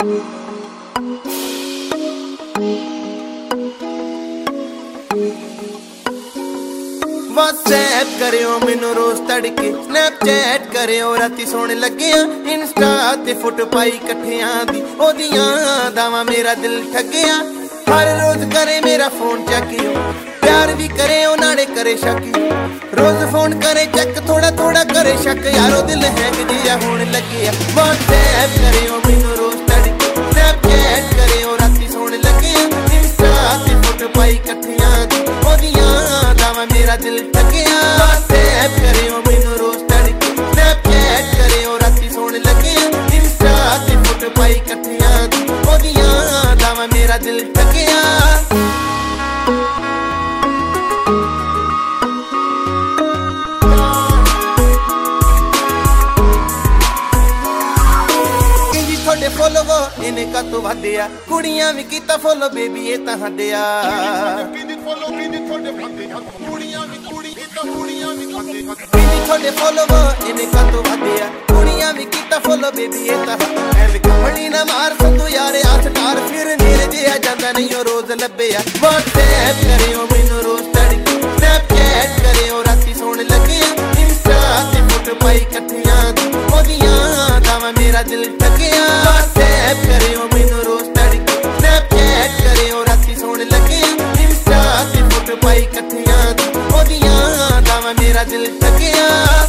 WhatsApp करियो मैनू रोज तड़के, Snapchat करियो राती सोने लगिया, Insta ते फोटो पाई कट्ठियां दी ओदियां दावा मेरा दिल ठगिया। हर रोज करे मेरा फोन चेकियो, प्यार भी करे ओ नाड़े करे शक, रोज फोन करे चेक थोड़ा थोड़ा करे शक, यारो दिल हैंग जिया होने लगिया। WhatsApp करियो मैनू रोज तड़के, Snapchat करियो राती सोने लगिया, Insta ते फोटो पाई कट्ठियां दी ओदियां दावा मेरा दिल ठगिया। WhatsApp करियो मैनू रोज तड़के, Snapchat करियो राती सोने लगिया, Insta ते फोटो पाई कट्ठियां दी ओदियां दावा मेरा दिल ठगिया। थोड़े फॉलो इन्हें का तो वधिया, कुड़ियां भी कीता फॉलो बेबी ये तां हदिया। थोड़े फॉलो इन्हें का तो वधिया, कुड़ियां भी कीता फॉलो बेबी ये तां एवें कमली ना मार संदू यारे आ स्टार, फिर मेरे जिहा जांदा नहीं ओ रोज लभेया। WhatsApp करियो मैनू रोज तड़के, Snapchat करियो राती सोने लगिया, Insta ते फोटो पाई कट्ठियां दी ओदियां दावा मेरा दिल ठगिया। WhatsApp करियो मैनू रोज तड़के, Snapchat करियो राती सोने लगिया, Insta ते फोटो पाई कट्ठियां दी ओदियां दावा मेरा दिल ठगिया।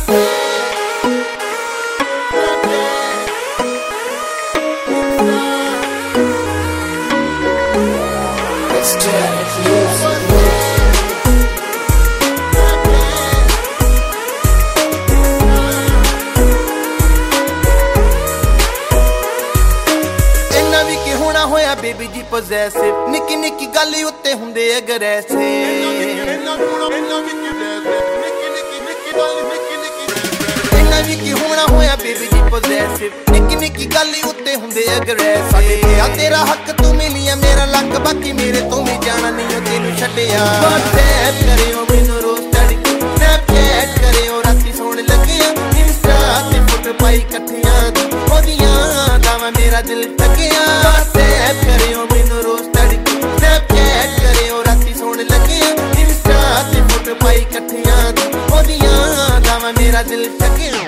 होया बेबी जी पोजेसिव, निक्की निक्की गल उत्ते हुंदे अग्रेसिव। इन्ना भी की होना होया बेबी जी पोजेसिव, निक्की निक्की गल उत्ते हुंदे अग्रेसिव। तेरा हक तू मिलिया मेरा लक, बाकी मेरे तो भी जाना नहीं तेनू छड्डिया। WhatsApp करियो मैनू रोज तड़के, Snapchat करियो राती सोने लगिया, Insta ते फोटो पाई कट्ठियां दी ओदियां दावा मेरा दिल